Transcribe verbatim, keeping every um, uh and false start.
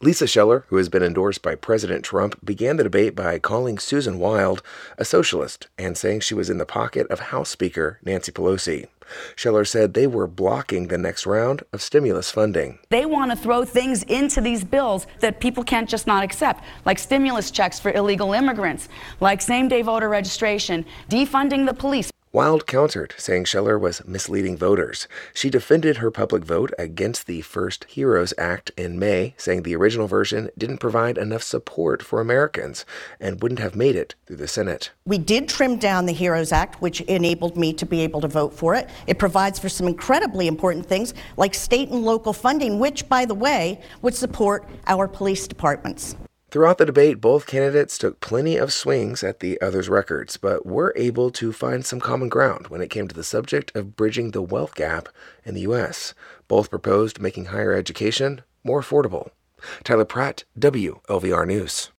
Lisa Scheller, who has been endorsed by President Trump, began the debate by calling Susan Wild a socialist and saying she was in the pocket of House Speaker Nancy Pelosi. Scheller said they were blocking the next round of stimulus funding. They want to throw things into these bills that people can't just not accept, like stimulus checks for illegal immigrants, like same-day voter registration, defunding the police. Wild countered, saying Scheller was misleading voters. She defended her public vote against the First HEROES Act in May, saying the original version didn't provide enough support for Americans and wouldn't have made it through the Senate. We did trim down the HEROES Act, which enabled me to be able to vote for it. It provides for some incredibly important things like state and local funding, which, by the way, would support our police departments. Throughout the debate, both candidates took plenty of swings at the other's records, but were able to find some common ground when it came to the subject of bridging the wealth gap in the U S. Both proposed making higher education more affordable. Tyler Pratt, W L V R News.